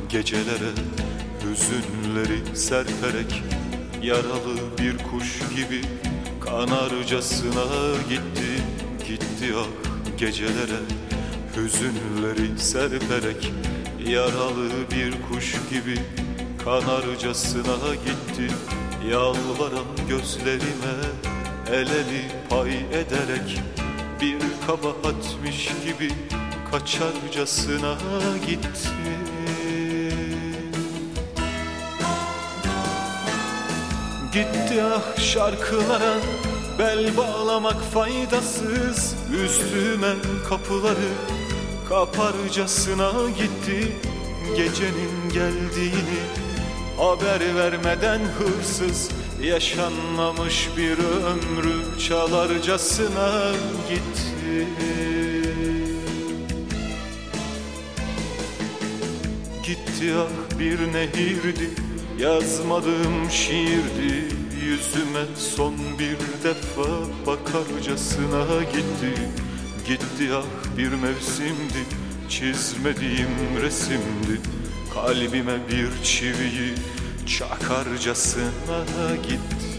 gecelere hüzünleri serperek, yaralı bir kuş gibi kanarcasına gitti, gitti ah gecelere hüzünleri serperek, yaralı bir kuş gibi kanarcasına gitti. Yalvaran gözlerime el eli pay ederek, bir kabahatmiş gibi kaçarcasına gitti. Gitti ah şarkılara bel bağlamak faydasız, üstüme kapıları kaparcasına gitti. Gecenin geldiğini haber vermeden hırsız, yaşanmamış bir ömrü çalarcasına gitti. Gitti ah bir nehirdi, yazmadığım şiirdi, yüzüme son bir defa bakarcasına gitti. Gitti ah bir mevsimdi, çizmediğim resimdi, kalbime bir çiviyi çakarcasına gitti.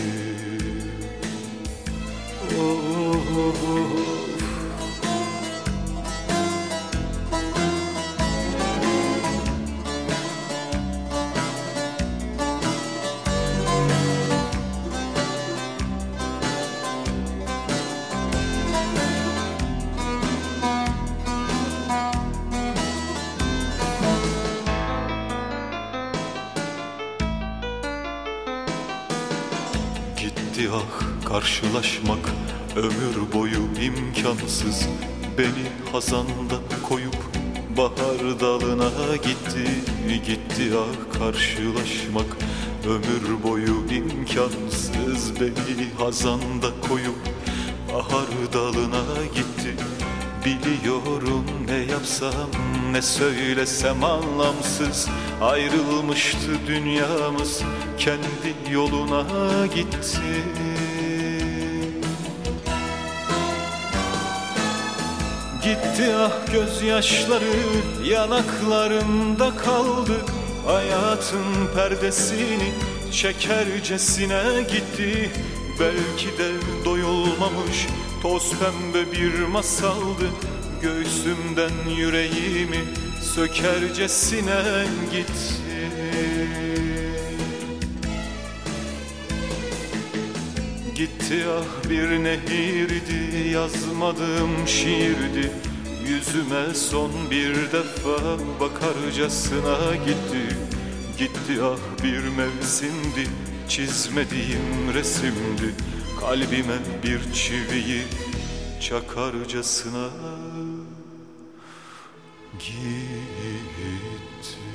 Gitti ah karşılaşmak ömür boyu imkansız, beni hazanda koyup bahar dalına gitti. Gitti ah karşılaşmak ömür boyu imkansız, beni hazanda koyup bahar dalına gitti. Biliyorum ne yapsam ne söylesem anlamsız, ayrılmıştı dünyamız, kendi yoluna gitti. Gitti ah gözyaşları yanaklarımda kaldı, hayatın perdesini çekercesine gitti. Belki de doyulmamış toz pembe bir masaldı, göğsümden yüreğimi sökercesine gitti. Gitti ah bir nehirdi, yazmadığım şiirdi, yüzüme son bir defa bakarcasına gitti. Gitti ah bir mevsimdi, çizmediğim resimdi, kalbime bir çiviyi çakarcasına gitti.